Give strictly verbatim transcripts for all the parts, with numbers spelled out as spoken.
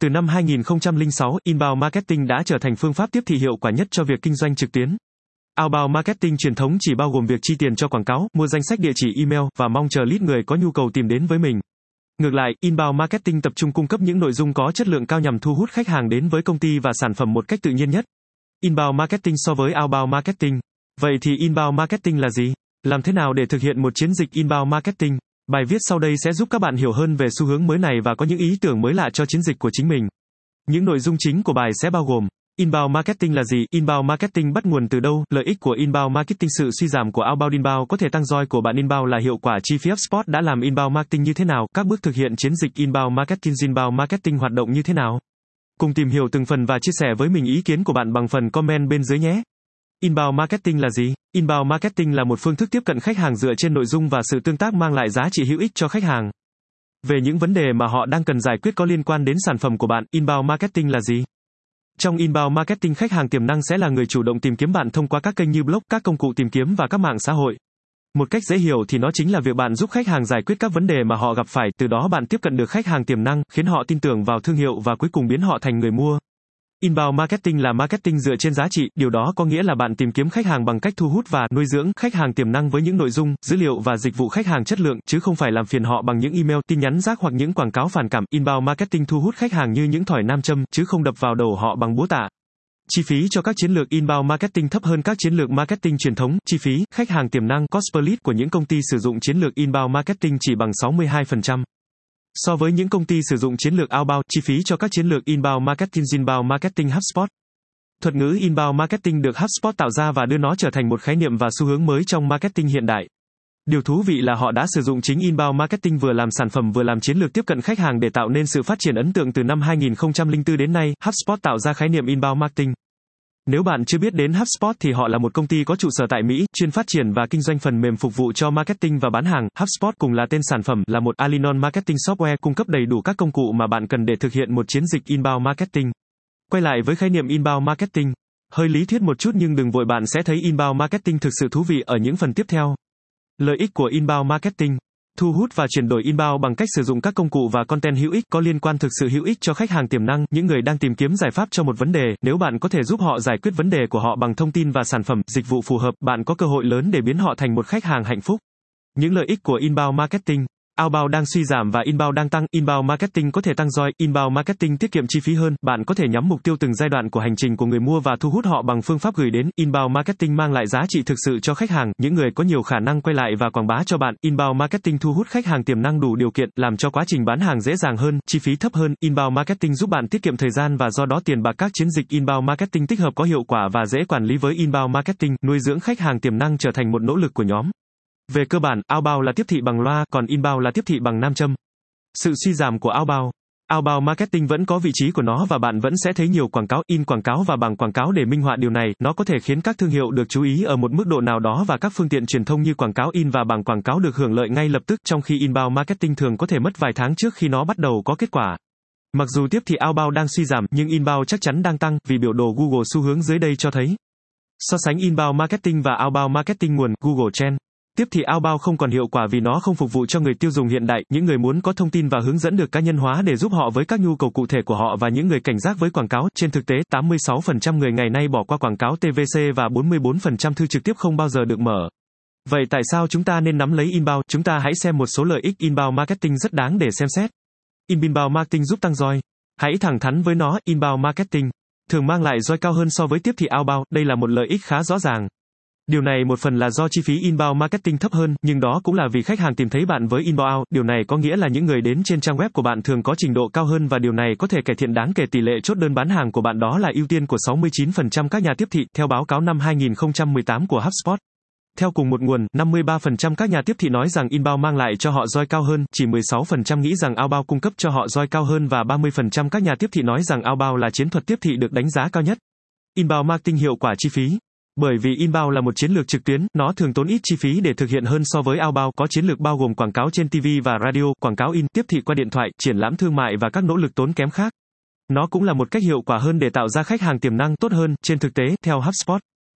Từ năm hai nghìn không trăm lẻ sáu, inbound marketing đã trở thành phương pháp tiếp thị hiệu quả nhất cho việc kinh doanh trực tuyến. Outbound marketing truyền thống chỉ bao gồm việc chi tiền cho quảng cáo, mua danh sách địa chỉ email và mong chờ lead người có nhu cầu tìm đến với mình. Ngược lại, inbound marketing tập trung cung cấp những nội dung có chất lượng cao nhằm thu hút khách hàng đến với công ty và sản phẩm một cách tự nhiên nhất. Inbound marketing so với outbound marketing. Vậy thì inbound marketing là gì? Làm thế nào để thực hiện một chiến dịch inbound marketing? Bài viết sau đây sẽ giúp các bạn hiểu hơn về xu hướng mới này và có những ý tưởng mới lạ cho chiến dịch của chính mình. Những nội dung chính của bài sẽ bao gồm: Inbound marketing là gì? Inbound marketing bắt nguồn từ đâu? Lợi ích của inbound marketing. Sự suy giảm của outbound inbound có thể tăng roi của bạn inbound là hiệu quả. Chi phí HubSpot đã làm inbound marketing như thế nào? Các bước thực hiện chiến dịch inbound marketing. Inbound marketing hoạt động như thế nào? Cùng tìm hiểu từng phần và chia sẻ với mình ý kiến của bạn bằng phần comment bên dưới nhé. Inbound marketing là gì? Inbound marketing là một phương thức tiếp cận khách hàng dựa trên nội dung và sự tương tác mang lại giá trị hữu ích cho khách hàng. Về những vấn đề mà họ đang cần giải quyết có liên quan đến sản phẩm của bạn, inbound marketing là gì? Trong inbound marketing, khách hàng tiềm năng sẽ là người chủ động tìm kiếm bạn thông qua các kênh như blog, các công cụ tìm kiếm và các mạng xã hội. Một cách dễ hiểu thì nó chính là việc bạn giúp khách hàng giải quyết các vấn đề mà họ gặp phải, từ đó bạn tiếp cận được khách hàng tiềm năng, khiến họ tin tưởng vào thương hiệu và cuối cùng biến họ thành người mua. Inbound marketing là marketing dựa trên giá trị, điều đó có nghĩa là bạn tìm kiếm khách hàng bằng cách thu hút và nuôi dưỡng khách hàng tiềm năng với những nội dung, dữ liệu và dịch vụ khách hàng chất lượng, chứ không phải làm phiền họ bằng những email, tin nhắn rác hoặc những quảng cáo phản cảm. Inbound marketing thu hút khách hàng như những thỏi nam châm, chứ không đập vào đầu họ bằng búa tạ. Chi phí cho các chiến lược inbound marketing thấp hơn các chiến lược marketing truyền thống. Chi phí, khách hàng tiềm năng, cost per lead của những công ty sử dụng chiến lược inbound marketing chỉ bằng sáu mươi hai phần trăm. So với những công ty sử dụng chiến lược outbound. Chi phí cho các chiến lược inbound marketing. Inbound marketing HubSpot. Thuật ngữ inbound marketing được HubSpot tạo ra và đưa nó trở thành một khái niệm và xu hướng mới trong marketing hiện đại. Điều thú vị là họ đã sử dụng chính inbound marketing vừa làm sản phẩm vừa làm chiến lược tiếp cận khách hàng để tạo nên sự phát triển ấn tượng. Từ năm hai nghìn không trăm lẻ bốn đến nay, HubSpot tạo ra khái niệm inbound marketing. Nếu bạn chưa biết đến HubSpot thì họ là một công ty có trụ sở tại Mỹ, chuyên phát triển và kinh doanh phần mềm phục vụ cho marketing và bán hàng. HubSpot cùng là tên sản phẩm, là một all-in-one marketing software cung cấp đầy đủ các công cụ mà bạn cần để thực hiện một chiến dịch inbound marketing. Quay lại với khái niệm inbound marketing. Hơi lý thuyết một chút nhưng đừng vội, bạn sẽ thấy inbound marketing thực sự thú vị ở những phần tiếp theo. Lợi ích của inbound marketing. Thu hút và chuyển đổi inbound bằng cách sử dụng các công cụ và content hữu ích có liên quan thực sự hữu ích cho khách hàng tiềm năng, những người đang tìm kiếm giải pháp cho một vấn đề. Nếu bạn có thể giúp họ giải quyết vấn đề của họ bằng thông tin và sản phẩm, dịch vụ phù hợp, bạn có cơ hội lớn để biến họ thành một khách hàng hạnh phúc. Những lợi ích của inbound marketing. Outbound đang suy giảm và inbound đang tăng. Inbound marketing có thể tăng roi. Inbound marketing tiết kiệm chi phí hơn. Bạn có thể nhắm mục tiêu từng giai đoạn của hành trình của người mua và thu hút họ bằng phương pháp gửi đến. Inbound marketing mang lại giá trị thực sự cho khách hàng, những người có nhiều khả năng quay lại và quảng bá cho bạn. Inbound marketing thu hút khách hàng tiềm năng đủ điều kiện, làm cho quá trình bán hàng dễ dàng hơn, chi phí thấp hơn. Inbound marketing giúp bạn tiết kiệm thời gian và do đó tiền bạc. Các chiến dịch inbound marketing tích hợp có hiệu quả và dễ quản lý. Với inbound marketing, nuôi dưỡng khách hàng tiềm năng trở thành một nỗ lực của nhóm. Về cơ bản, outbound là tiếp thị bằng loa, còn inbound là tiếp thị bằng nam châm. Sự suy giảm của outbound. Outbound marketing vẫn có vị trí của nó và bạn vẫn sẽ thấy nhiều quảng cáo, in quảng cáo và bảng quảng cáo để minh họa điều này. Nó có thể khiến các thương hiệu được chú ý ở một mức độ nào đó và các phương tiện truyền thông như quảng cáo in và bảng quảng cáo được hưởng lợi ngay lập tức, trong khi inbound marketing thường có thể mất vài tháng trước khi nó bắt đầu có kết quả. Mặc dù tiếp thị outbound đang suy giảm, nhưng inbound chắc chắn đang tăng, vì biểu đồ Google xu hướng dưới đây cho thấy. So sánh inbound marketing và outbound marketing. Nguồn: Google Trends. Tiếp thị outbound không còn hiệu quả vì nó không phục vụ cho người tiêu dùng hiện đại, những người muốn có thông tin và hướng dẫn được cá nhân hóa để giúp họ với các nhu cầu cụ thể của họ và những người cảnh giác với quảng cáo. Trên thực tế, tám mươi sáu phần trăm người ngày nay bỏ qua quảng cáo tê vê xê và bốn mươi bốn phần trăm thư trực tiếp không bao giờ được mở. Vậy tại sao chúng ta nên nắm lấy inbound? Chúng ta hãy xem một số lợi ích inbound marketing rất đáng để xem xét. Inbound marketing giúp tăng roi. Hãy thẳng thắn với nó, inbound marketing thường mang lại roi cao hơn so với tiếp thị outbound, đây là một lợi ích khá rõ ràng. Điều này một phần là do chi phí inbound marketing thấp hơn, nhưng đó cũng là vì khách hàng tìm thấy bạn với inbound. Điều này có nghĩa là những người đến trên trang web của bạn thường có trình độ cao hơn và điều này có thể cải thiện đáng kể tỷ lệ chốt đơn bán hàng của bạn. Đó là ưu tiên của sáu mươi chín phần trăm các nhà tiếp thị, theo báo cáo năm hai nghìn không trăm mười tám của HubSpot. Theo cùng một nguồn, năm mươi ba phần trăm các nhà tiếp thị nói rằng inbound mang lại cho họ roi cao hơn, chỉ mười sáu phần trăm nghĩ rằng outbound cung cấp cho họ roi cao hơn và ba mươi phần trăm các nhà tiếp thị nói rằng outbound là chiến thuật tiếp thị được đánh giá cao nhất. Inbound marketing hiệu quả chi phí. Bởi vì inbound là một chiến lược trực tuyến, nó thường tốn ít chi phí để thực hiện hơn so với outbound. Có chiến lược bao gồm quảng cáo trên ti vi và radio, quảng cáo in, tiếp thị qua điện thoại, triển lãm thương mại và các nỗ lực tốn kém khác. Nó cũng là một cách hiệu quả hơn để tạo ra khách hàng tiềm năng tốt hơn. Trên thực tế, theo HubSpot,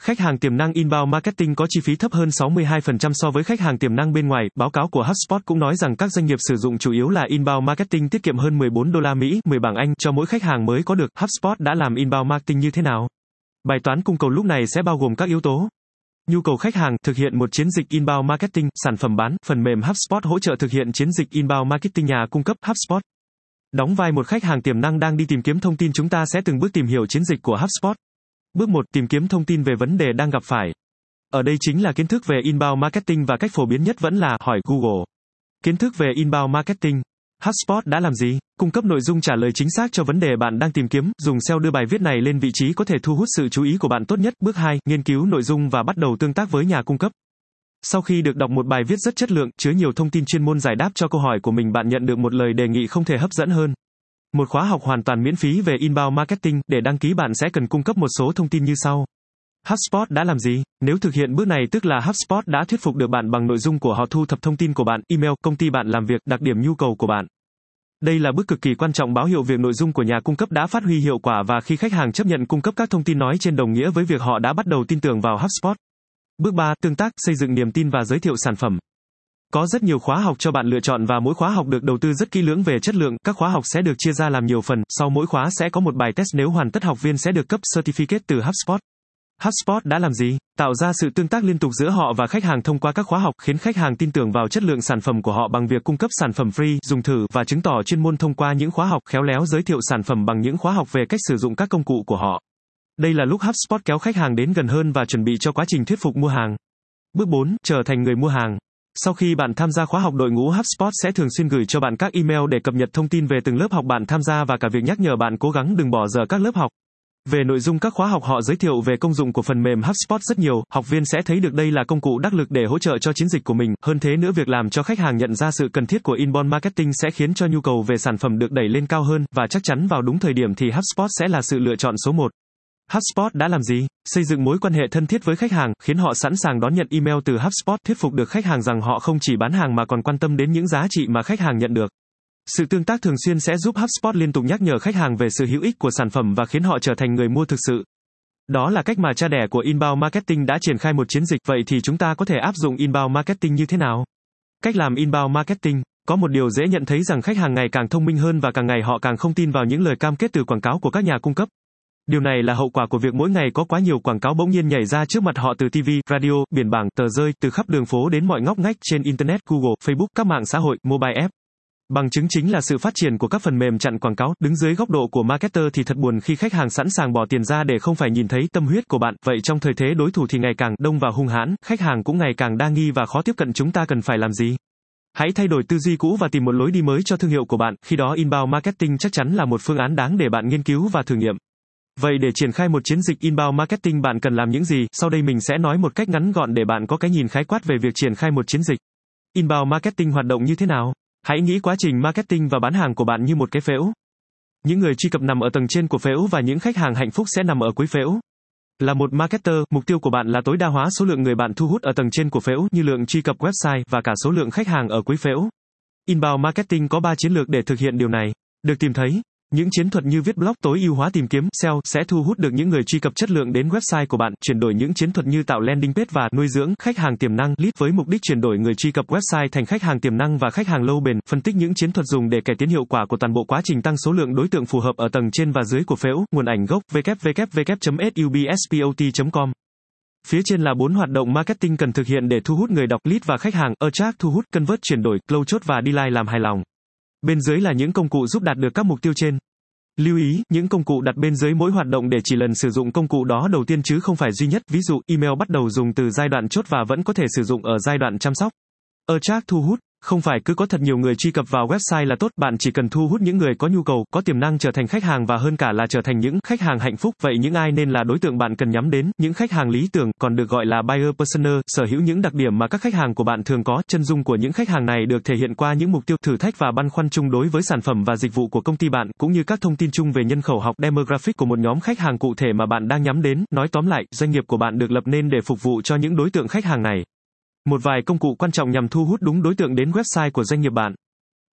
Khách hàng tiềm năng inbound marketing có chi phí thấp hơn sáu mươi hai phần trăm so với khách hàng tiềm năng bên ngoài. Báo cáo của HubSpot cũng nói rằng các doanh nghiệp sử dụng chủ yếu là inbound marketing tiết kiệm hơn mười bốn đô la Mỹ, mười bảng Anh cho mỗi khách hàng mới có được. HubSpot đã làm inbound marketing như thế nào? Bài toán cung cầu lúc này sẽ bao gồm các yếu tố. Nhu cầu khách hàng, thực hiện một chiến dịch inbound marketing, sản phẩm bán, phần mềm HubSpot hỗ trợ thực hiện chiến dịch inbound marketing. Nhà cung cấp HubSpot đóng vai một khách hàng tiềm năng đang đi tìm kiếm thông tin. Chúng ta sẽ từng bước tìm hiểu chiến dịch của HubSpot. Bước một, tìm kiếm thông tin về vấn đề đang gặp phải. Ở đây chính là kiến thức về inbound marketing và cách phổ biến nhất vẫn là hỏi Google. Kiến thức về inbound marketing. HubSpot đã làm gì? Cung cấp nội dung trả lời chính xác cho vấn đề bạn đang tìm kiếm, dùng ét e o đưa bài viết này lên vị trí có thể thu hút sự chú ý của bạn tốt nhất. Bước hai, nghiên cứu nội dung và bắt đầu tương tác với nhà cung cấp. Sau khi được đọc một bài viết rất chất lượng, chứa nhiều thông tin chuyên môn giải đáp cho câu hỏi của mình, bạn nhận được một lời đề nghị không thể hấp dẫn hơn. Một khóa học hoàn toàn miễn phí về inbound marketing. Để đăng ký bạn sẽ cần cung cấp một số thông tin như sau. HubSpot đã làm gì? Nếu thực hiện bước này tức là HubSpot đã thuyết phục được bạn bằng nội dung của họ, thu thập thông tin của bạn, email, công ty bạn làm việc, đặc điểm nhu cầu của bạn. Đây là bước cực kỳ quan trọng báo hiệu việc nội dung của nhà cung cấp đã phát huy hiệu quả, và khi khách hàng chấp nhận cung cấp các thông tin nói trên đồng nghĩa với việc họ đã bắt đầu tin tưởng vào HubSpot. Bước ba, tương tác, xây dựng niềm tin và giới thiệu sản phẩm. Có rất nhiều khóa học cho bạn lựa chọn và mỗi khóa học được đầu tư rất kỹ lưỡng về chất lượng. Các khóa học sẽ được chia ra làm nhiều phần, sau mỗi khóa sẽ có một bài test, nếu hoàn tất học viên sẽ được cấp certificate từ HubSpot. HubSpot đã làm gì? Tạo ra sự tương tác liên tục giữa họ và khách hàng thông qua các khóa học, khiến khách hàng tin tưởng vào chất lượng sản phẩm của họ bằng việc cung cấp sản phẩm free, dùng thử và chứng tỏ chuyên môn thông qua những khóa học, khéo léo giới thiệu sản phẩm bằng những khóa học về cách sử dụng các công cụ của họ. Đây là lúc HubSpot kéo khách hàng đến gần hơn và chuẩn bị cho quá trình thuyết phục mua hàng. Bước bốn, trở thành người mua hàng. Sau khi bạn tham gia khóa học, đội ngũ HubSpot sẽ thường xuyên gửi cho bạn các email để cập nhật thông tin về từng lớp học bạn tham gia và cả việc nhắc nhở bạn cố gắng đừng bỏ dở các lớp học. Về nội dung các khóa học, họ giới thiệu về công dụng của phần mềm HubSpot rất nhiều, học viên sẽ thấy được đây là công cụ đắc lực để hỗ trợ cho chiến dịch của mình. Hơn thế nữa, việc làm cho khách hàng nhận ra sự cần thiết của inbound marketing sẽ khiến cho nhu cầu về sản phẩm được đẩy lên cao hơn, và chắc chắn vào đúng thời điểm thì HubSpot sẽ là sự lựa chọn số một. HubSpot đã làm gì? Xây dựng mối quan hệ thân thiết với khách hàng, khiến họ sẵn sàng đón nhận email từ HubSpot, thuyết phục được khách hàng rằng họ không chỉ bán hàng mà còn quan tâm đến những giá trị mà khách hàng nhận được. Sự tương tác thường xuyên sẽ giúp HubSpot liên tục nhắc nhở khách hàng về sự hữu ích của sản phẩm và khiến họ trở thành người mua thực sự. Đó là cách mà cha đẻ của inbound marketing đã triển khai một chiến dịch. Vậy thì chúng ta có thể áp dụng inbound marketing như thế nào? Cách làm inbound marketing. Có một điều dễ nhận thấy rằng khách hàng ngày càng thông minh hơn và càng ngày họ càng không tin vào những lời cam kết từ quảng cáo của các nhà cung cấp. Điều này là hậu quả của việc mỗi ngày có quá nhiều quảng cáo bỗng nhiên nhảy ra trước mặt họ từ ti vi, radio, biển bảng, tờ rơi, từ khắp đường phố đến mọi ngóc ngách trên Internet, Google, Facebook, các mạng xã hội, mobile app. Bằng chứng chính là sự phát triển của các phần mềm chặn quảng cáo. Đứng dưới góc độ của marketer thì thật buồn khi khách hàng sẵn sàng bỏ tiền ra để không phải nhìn thấy tâm huyết của bạn. Vậy trong thời thế đối thủ thì ngày càng đông và hung hãn, khách hàng cũng ngày càng đa nghi và khó tiếp cận, chúng ta cần phải làm gì? Hãy thay đổi tư duy cũ và tìm một lối đi mới cho thương hiệu của bạn. Khi đó inbound marketing chắc chắn là một phương án đáng để bạn nghiên cứu và thử nghiệm. Vậy để triển khai một chiến dịch inbound marketing bạn cần làm những gì? Sau đây mình sẽ nói một cách ngắn gọn để bạn có cái nhìn khái quát về việc triển khai một chiến dịch. Inbound marketing hoạt động như thế nào? Hãy nghĩ quá trình marketing và bán hàng của bạn như một cái phễu. Những người truy cập nằm ở tầng trên của phễu và những khách hàng hạnh phúc sẽ nằm ở cuối phễu. Là một marketer, mục tiêu của bạn là tối đa hóa số lượng người bạn thu hút ở tầng trên của phễu, như lượng truy cập website và cả số lượng khách hàng ở cuối phễu. Inbound marketing có ba chiến lược để thực hiện điều này. Được tìm thấy. Những chiến thuật như viết blog, tối ưu hóa tìm kiếm, ét e o sẽ thu hút được những người truy cập chất lượng đến website của bạn. Chuyển đổi những chiến thuật như tạo landing page và nuôi dưỡng khách hàng tiềm năng lead với mục đích chuyển đổi người truy cập website thành khách hàng tiềm năng và khách hàng lâu bền. Phân tích những chiến thuật dùng để cải tiến hiệu quả của toàn bộ quá trình tăng số lượng đối tượng phù hợp ở tầng trên và dưới của phễu. Nguồn ảnh gốc w w w chấm subspot chấm com. Phía trên là bốn hoạt động marketing cần thực hiện để thu hút người đọc lead và khách hàng: attract thu hút, convert chuyển đổi, close chốt và delight làm hài lòng. Bên dưới là những công cụ giúp đạt được các mục tiêu trên. Lưu ý, những công cụ đặt bên dưới mỗi hoạt động để chỉ lần sử dụng công cụ đó đầu tiên chứ không phải duy nhất. Ví dụ, email bắt đầu dùng từ giai đoạn chốt và vẫn có thể sử dụng ở giai đoạn chăm sóc. Attract thu hút, không phải cứ có thật nhiều người truy cập vào website là tốt, bạn chỉ cần thu hút những người có nhu cầu, có tiềm năng trở thành khách hàng và hơn cả là trở thành những khách hàng hạnh phúc. Vậy những ai nên là đối tượng bạn cần nhắm đến? Những khách hàng lý tưởng, còn được gọi là buyer persona, sở hữu những đặc điểm mà các khách hàng của bạn thường có. Chân dung của những khách hàng này được thể hiện qua những mục tiêu, thử thách và băn khoăn chung đối với sản phẩm và dịch vụ của công ty bạn, cũng như các thông tin chung về nhân khẩu học demographic của một nhóm khách hàng cụ thể mà bạn đang nhắm đến. Nói tóm lại, doanh nghiệp của bạn được lập nên để phục vụ cho những đối tượng khách hàng này. Một vài công cụ quan trọng nhằm thu hút đúng đối tượng đến website của doanh nghiệp bạn.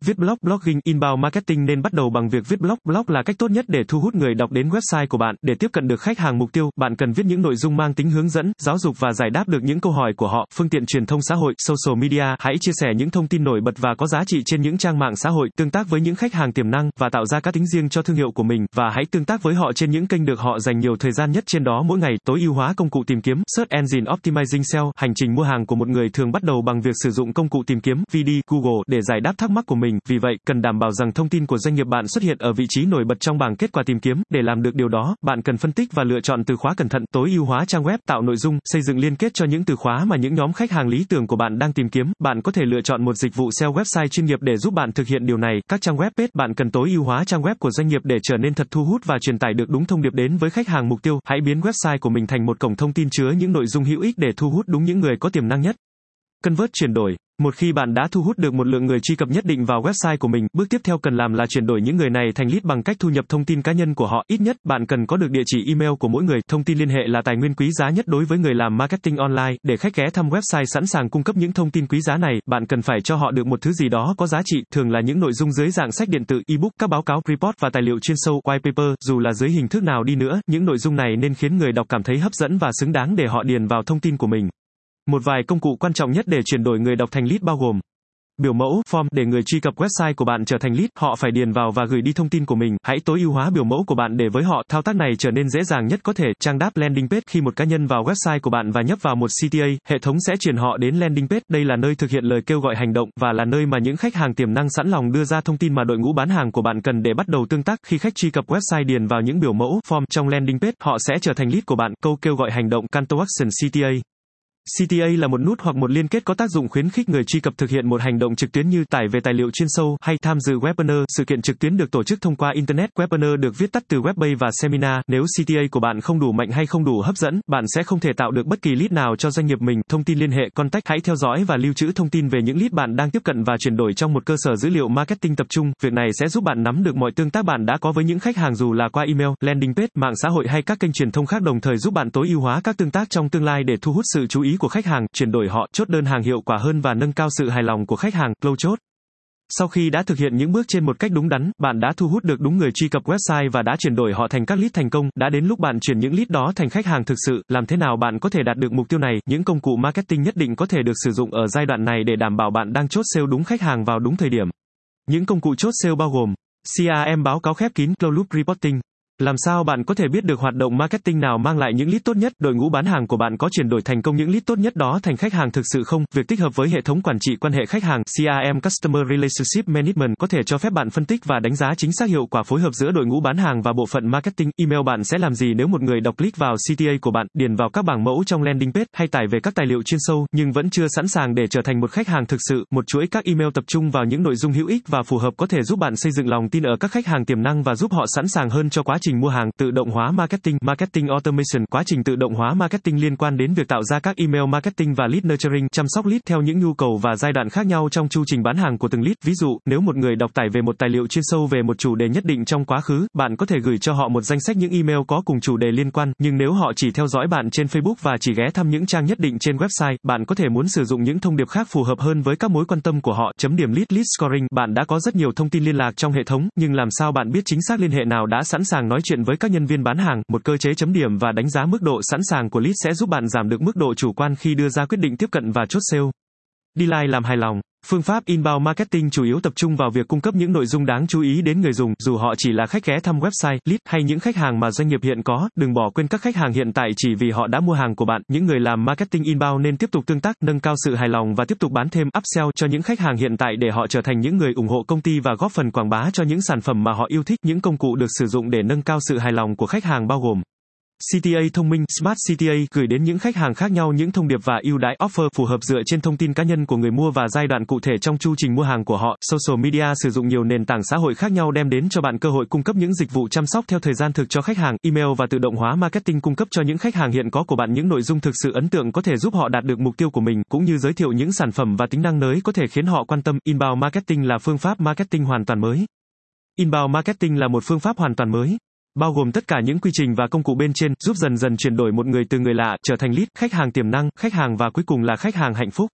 Viết blog. Blogging. Inbound marketing nên bắt đầu bằng việc viết blog. Blog là cách tốt nhất để thu hút người đọc đến website của bạn. Để tiếp cận được khách hàng mục tiêu, bạn cần viết những nội dung mang tính hướng dẫn, giáo dục và giải đáp được những câu hỏi của họ. Phương tiện truyền thông xã hội, social media. Hãy chia sẻ những thông tin nổi bật và có giá trị trên những trang mạng xã hội, tương tác với những khách hàng tiềm năng và tạo ra cá tính riêng cho thương hiệu của mình, và hãy tương tác với họ trên những kênh được họ dành nhiều thời gian nhất trên đó mỗi ngày. Tối ưu hóa công cụ tìm kiếm. Search Engine Optimizing. S E O. Hành trình mua hàng của một người thường bắt đầu bằng việc sử dụng công cụ tìm kiếm V D Google để giải đáp thắc mắc của mình. Vì vậy, cần đảm bảo rằng thông tin của doanh nghiệp bạn xuất hiện ở vị trí nổi bật trong bảng kết quả tìm kiếm. Để làm được điều đó, bạn cần phân tích và lựa chọn từ khóa cẩn thận. Tối ưu hóa trang web, tạo nội dung, xây dựng liên kết cho những từ khóa mà những nhóm khách hàng lý tưởng của bạn đang tìm kiếm. Bạn có thể lựa chọn một dịch vụ S E O website chuyên nghiệp để giúp bạn thực hiện điều này. Các trang web page. Bạn cần tối ưu hóa trang web của doanh nghiệp để trở nên thật thu hút và truyền tải được đúng thông điệp đến với khách hàng mục tiêu. Hãy biến website của mình thành một cổng thông tin chứa những nội dung hữu ích để thu hút đúng những người có tiềm năng nhất. Convert. Chuyển đổi. Một khi bạn đã thu hút được một lượng người truy cập nhất định vào website của mình, bước tiếp theo cần làm là chuyển đổi những người này thành lead bằng cách thu nhập thông tin cá nhân của họ. Ít nhất, bạn cần có được địa chỉ email của mỗi người. Thông tin liên hệ là tài nguyên quý giá nhất đối với người làm marketing online. Để khách ghé thăm website sẵn sàng cung cấp những thông tin quý giá này, bạn cần phải cho họ được một thứ gì đó có giá trị, thường là những nội dung dưới dạng sách điện tử, ebook, các báo cáo, report và tài liệu chuyên sâu, white paper. Dù là dưới hình thức nào đi nữa, những nội dung này nên khiến người đọc cảm thấy hấp dẫn và xứng đáng để họ điền vào thông tin của mình. Một vài công cụ quan trọng nhất để chuyển đổi người đọc thành lead bao gồm biểu mẫu, form. Để người truy cập website của bạn trở thành lead, họ phải điền vào và gửi đi thông tin của mình. Hãy tối ưu hóa biểu mẫu của bạn để với họ. Thao tác này trở nên dễ dàng nhất có thể. Trang đáp. Landing page. Khi một cá nhân vào website của bạn và nhấp vào một xê tê a, hệ thống sẽ chuyển họ đến landing page. Đây là nơi thực hiện lời kêu gọi hành động, và là nơi mà những khách hàng tiềm năng sẵn lòng đưa ra thông tin mà đội ngũ bán hàng của bạn cần để bắt đầu tương tác. Khi khách truy cập website điền vào những biểu mẫu, form trong landing page, họ sẽ trở thành lead của bạn. Câu kêu gọi hành động. Call to action. xê tê a. xê tê a là một nút hoặc một liên kết có tác dụng khuyến khích người truy cập thực hiện một hành động trực tuyến như tải về tài liệu chuyên sâu hay tham dự webinar. Sự kiện trực tuyến được tổ chức thông qua internet. Webinar được viết tắt từ Webbay và Seminar. Nếu xê tê a của bạn không đủ mạnh hay không đủ hấp dẫn, bạn sẽ không thể tạo được bất kỳ lead nào cho doanh nghiệp mình. Thông tin liên hệ. Contact. Hãy theo dõi và lưu trữ thông tin về những lead bạn đang tiếp cận và chuyển đổi trong một cơ sở dữ liệu marketing tập trung. Việc này sẽ giúp bạn nắm được mọi tương tác bạn đã có với những khách hàng, dù là qua email, landing page, mạng xã hội hay các kênh truyền thông khác, đồng thời giúp bạn tối ưu hóa các tương tác trong tương lai để thu hút sự chú ý của khách hàng, chuyển đổi họ, chốt đơn hàng hiệu quả hơn và nâng cao sự hài lòng của khách hàng. Close chốt. Sau khi đã thực hiện những bước trên một cách đúng đắn, bạn đã thu hút được đúng người truy cập website và đã chuyển đổi họ thành các lead thành công. Đã đến lúc bạn chuyển những lead đó thành khách hàng thực sự. Làm thế nào bạn có thể đạt được mục tiêu này? Những công cụ marketing nhất định có thể được sử dụng ở giai đoạn này để đảm bảo bạn đang chốt sale đúng khách hàng vào đúng thời điểm. Những công cụ chốt sale bao gồm xê rờ em, báo cáo khép kín, closed loop reporting. Làm sao bạn có thể biết được hoạt động marketing nào mang lại những lead tốt nhất? Đội ngũ bán hàng của bạn có chuyển đổi thành công những lead tốt nhất đó thành khách hàng thực sự không? Việc tích hợp với hệ thống quản trị quan hệ khách hàng xê rờ em Customer Relationship Management có thể cho phép bạn phân tích và đánh giá chính xác hiệu quả phối hợp giữa đội ngũ bán hàng và bộ phận marketing. Email. Bạn sẽ làm gì nếu một người đọc click vào xê tê a của bạn, điền vào các bảng mẫu trong landing page hay tải về các tài liệu chuyên sâu nhưng vẫn chưa sẵn sàng để trở thành một khách hàng thực sự? Một chuỗi các email tập trung vào những nội dung hữu ích và phù hợp có thể giúp bạn xây dựng lòng tin ở các khách hàng tiềm năng và giúp họ sẵn sàng hơn cho quá trình mua hàng. Tự động hóa marketing. Marketing automation. Quá trình tự động hóa marketing liên quan đến việc tạo ra các email marketing và lead nurturing, chăm sóc lead theo những nhu cầu và giai đoạn khác nhau trong chu trình bán hàng của từng lead. Ví dụ, nếu một người đọc tải về một tài liệu chuyên sâu về một chủ đề nhất định trong quá khứ, bạn có thể gửi cho họ một danh sách những email có cùng chủ đề liên quan, nhưng nếu họ chỉ theo dõi bạn trên Facebook và chỉ ghé thăm những trang nhất định trên website, bạn có thể muốn sử dụng những thông điệp khác phù hợp hơn với các mối quan tâm của họ. Chấm điểm lead. Lead scoring. Bạn đã có rất nhiều thông tin liên lạc trong hệ thống, nhưng làm sao bạn biết chính xác liên hệ nào đã sẵn sàng nói chuyện với các nhân viên bán hàng? Một cơ chế chấm điểm và đánh giá mức độ sẵn sàng của lead sẽ giúp bạn giảm được mức độ chủ quan khi đưa ra quyết định tiếp cận và chốt sale. Delight. Làm hài lòng. Phương pháp inbound marketing chủ yếu tập trung vào việc cung cấp những nội dung đáng chú ý đến người dùng, dù họ chỉ là khách ghé thăm website, lead hay những khách hàng mà doanh nghiệp hiện có. Đừng bỏ quên các khách hàng hiện tại chỉ vì họ đã mua hàng của bạn. Những người làm marketing inbound nên tiếp tục tương tác, nâng cao sự hài lòng và tiếp tục bán thêm upsell cho những khách hàng hiện tại để họ trở thành những người ủng hộ công ty và góp phần quảng bá cho những sản phẩm mà họ yêu thích. Những công cụ được sử dụng để nâng cao sự hài lòng của khách hàng bao gồm xê tê a thông minh, Smart xê tê a, gửi đến những khách hàng khác nhau những thông điệp và ưu đãi offer phù hợp dựa trên thông tin cá nhân của người mua và giai đoạn cụ thể trong chu trình mua hàng của họ. Social media. Sử dụng nhiều nền tảng xã hội khác nhau đem đến cho bạn cơ hội cung cấp những dịch vụ chăm sóc theo thời gian thực cho khách hàng. Email và tự động hóa marketing cung cấp cho những khách hàng hiện có của bạn những nội dung thực sự ấn tượng có thể giúp họ đạt được mục tiêu của mình, cũng như giới thiệu những sản phẩm và tính năng mới có thể khiến họ quan tâm. Inbound marketing là phương pháp marketing hoàn toàn mới. Inbound marketing là một phương pháp hoàn toàn mới, bao gồm tất cả những quy trình và công cụ bên trên, giúp dần dần chuyển đổi một người từ người lạ trở thành lead, khách hàng tiềm năng, khách hàng và cuối cùng là khách hàng hạnh phúc.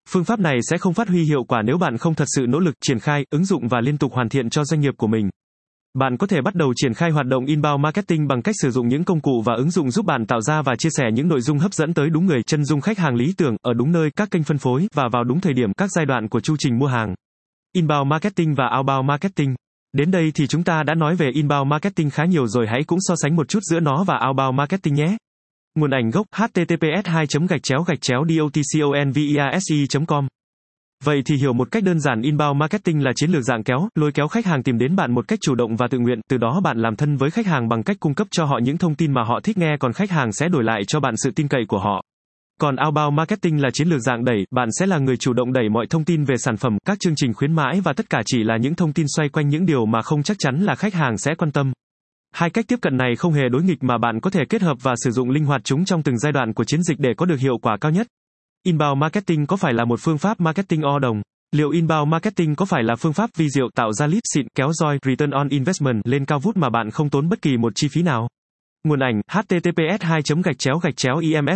Phương pháp này sẽ không phát huy hiệu quả nếu bạn không thật sự nỗ lực triển khai, ứng dụng và liên tục hoàn thiện cho doanh nghiệp của mình. Bạn có thể bắt đầu triển khai hoạt động inbound marketing bằng cách sử dụng những công cụ và ứng dụng giúp bạn tạo ra và chia sẻ những nội dung hấp dẫn tới đúng người, chân dung khách hàng lý tưởng, ở đúng nơi, các kênh phân phối, và vào đúng thời điểm, các giai đoạn của chu trình mua hàng. Inbound marketing và outbound marketing. Đến đây thì chúng ta đã nói về inbound marketing khá nhiều rồi, hãy cũng so sánh một chút giữa nó và outbound marketing nhé. Nguồn ảnh gốc h t t p s hai gạch chéo gạch chéo dotconverse chấm com. Vậy thì hiểu một cách đơn giản, inbound marketing là chiến lược dạng kéo, lôi kéo khách hàng tìm đến bạn một cách chủ động và tự nguyện, từ đó bạn làm thân với khách hàng bằng cách cung cấp cho họ những thông tin mà họ thích nghe, còn khách hàng sẽ đổi lại cho bạn sự tin cậy của họ. Còn outbound marketing là chiến lược dạng đẩy, bạn sẽ là người chủ động đẩy mọi thông tin về sản phẩm, các chương trình khuyến mãi và tất cả chỉ là những thông tin xoay quanh những điều mà không chắc chắn là khách hàng sẽ quan tâm. Hai cách tiếp cận này không hề đối nghịch mà bạn có thể kết hợp và sử dụng linh hoạt chúng trong từng giai đoạn của chiến dịch để có được hiệu quả cao nhất. Inbound marketing có phải là một phương pháp marketing o đồng? Liệu inbound marketing có phải là phương pháp vi diệu tạo ra lead xịn, kéo roi, return on investment lên cao vút mà bạn không tốn bất kỳ một chi phí nào? Nguồn ảnh h t t p s hai gạch chéo gạch chéo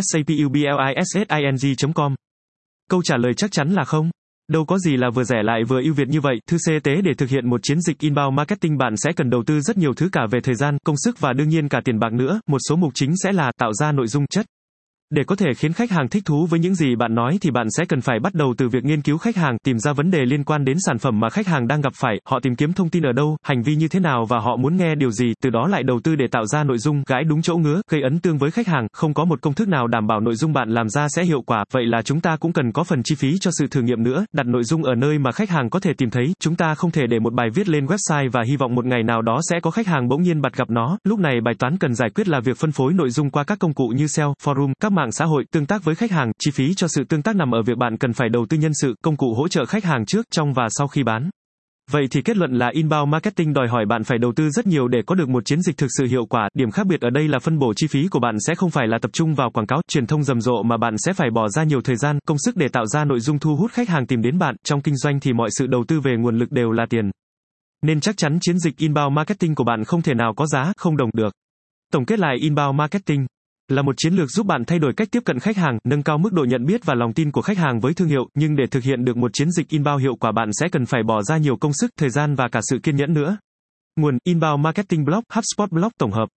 imsapublising chấm com. Câu trả lời chắc chắn là không. Đâu có gì là vừa rẻ lại vừa ưu việt như vậy. Thư C tế để thực hiện một chiến dịch inbound marketing bạn sẽ cần đầu tư rất nhiều thứ cả về thời gian, công sức và đương nhiên cả tiền bạc nữa. Một số mục chính sẽ là tạo ra nội dung chất. Để có thể khiến khách hàng thích thú với những gì bạn nói thì bạn sẽ cần phải bắt đầu từ việc nghiên cứu khách hàng, tìm ra vấn đề liên quan đến sản phẩm mà khách hàng đang gặp phải, họ tìm kiếm thông tin ở đâu, hành vi như thế nào và họ muốn nghe điều gì, từ đó lại đầu tư để tạo ra nội dung, gãi đúng chỗ ngứa, gây ấn tượng với khách hàng. Không có một công thức nào đảm bảo nội dung bạn làm ra sẽ hiệu quả, vậy là chúng ta cũng cần có phần chi phí cho sự thử nghiệm nữa, đặt nội dung ở nơi mà khách hàng có thể tìm thấy. Chúng ta không thể để một bài viết lên website và hy vọng một ngày nào đó sẽ có khách hàng bỗng nhiên bắt gặp nó. Lúc này bài toán cần giải quyết là việc phân phối nội dung qua các công cụ như ét e o, forum, các mạng xã hội, tương tác với khách hàng. Chi phí cho sự tương tác nằm ở việc bạn cần phải đầu tư nhân sự, công cụ hỗ trợ khách hàng trước, trong và sau khi bán. Vậy thì kết luận là inbound marketing đòi hỏi bạn phải đầu tư rất nhiều để có được một chiến dịch thực sự hiệu quả. Điểm khác biệt ở đây là phân bổ chi phí của bạn sẽ không phải là tập trung vào quảng cáo, truyền thông rầm rộ mà bạn sẽ phải bỏ ra nhiều thời gian, công sức để tạo ra nội dung thu hút khách hàng tìm đến bạn. Trong kinh doanh thì mọi sự đầu tư về nguồn lực đều là tiền. Nên chắc chắn chiến dịch inbound marketing của bạn không thể nào có giá không đồng được. Tổng kết lại, inbound marketing là một chiến lược giúp bạn thay đổi cách tiếp cận khách hàng, nâng cao mức độ nhận biết và lòng tin của khách hàng với thương hiệu, nhưng để thực hiện được một chiến dịch inbound hiệu quả bạn sẽ cần phải bỏ ra nhiều công sức, thời gian và cả sự kiên nhẫn nữa. Nguồn: Inbound Marketing Blog, HubSpot Blog tổng hợp.